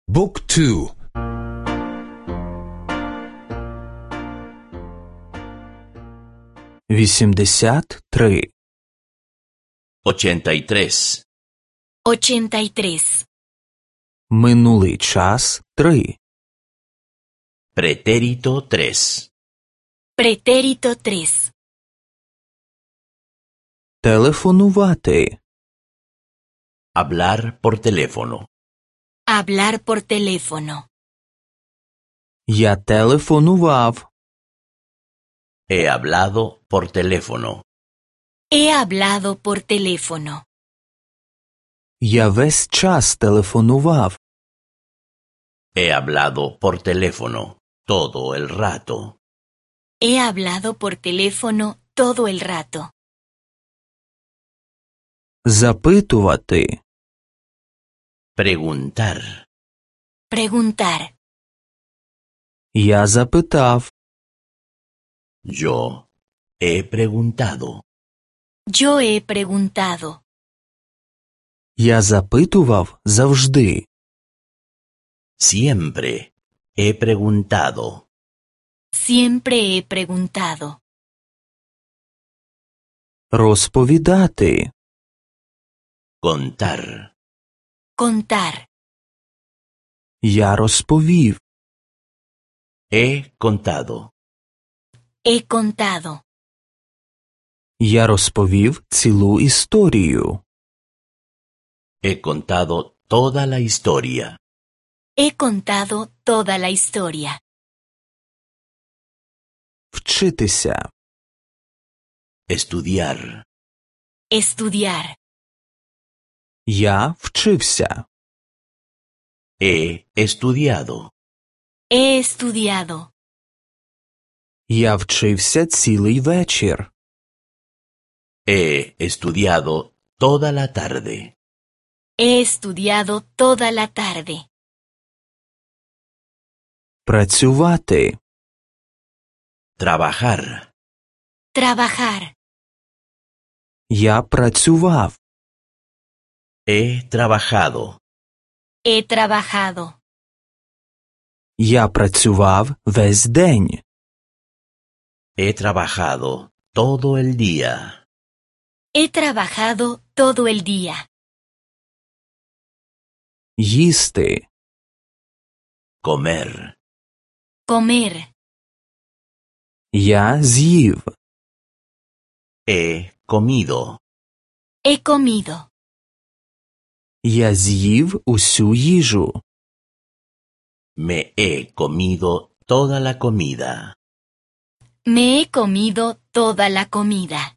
บุ๊กทู83 83. 83. Минулий час 3. Pretérito 3. Pretérito 3. Телефонувати. Hablar por teléfono. Hablar por teléfono. Я телефонував. He hablado por teléfono. He hablado por teléfono. Я весь час телефонував. He hablado por teléfono todo el rato. He hablado por teléfono todo el rato. Запитувати. Preguntar. Preguntar. Я запитав. Yo he preguntado. Yo he preguntado. Я запитував завжди. Siempre he preguntado. Siempre he preguntado. Розповідати. Contar. Contar. Я розповів. He contado. He contado. Я розповів цілу історію. He contado toda la historia. He contado toda la historia. Вчитися. Estudiar. Estudiar. Я вчився. He estudiado. He estudiado. Я вчився цілий вечір. He estudiado toda la tarde. He estudiado toda la tarde. Працювати. Trabajar. Trabajar. Я працював. He trabajado. He trabajado. Я працював весь день. He trabajado todo el día. He trabajado todo el día. Їсти. Comer. Comer. Я з'їв. He comido. He comido. Я з'їв усю їжу. Me he comido toda la comida. Me he comido toda la comida.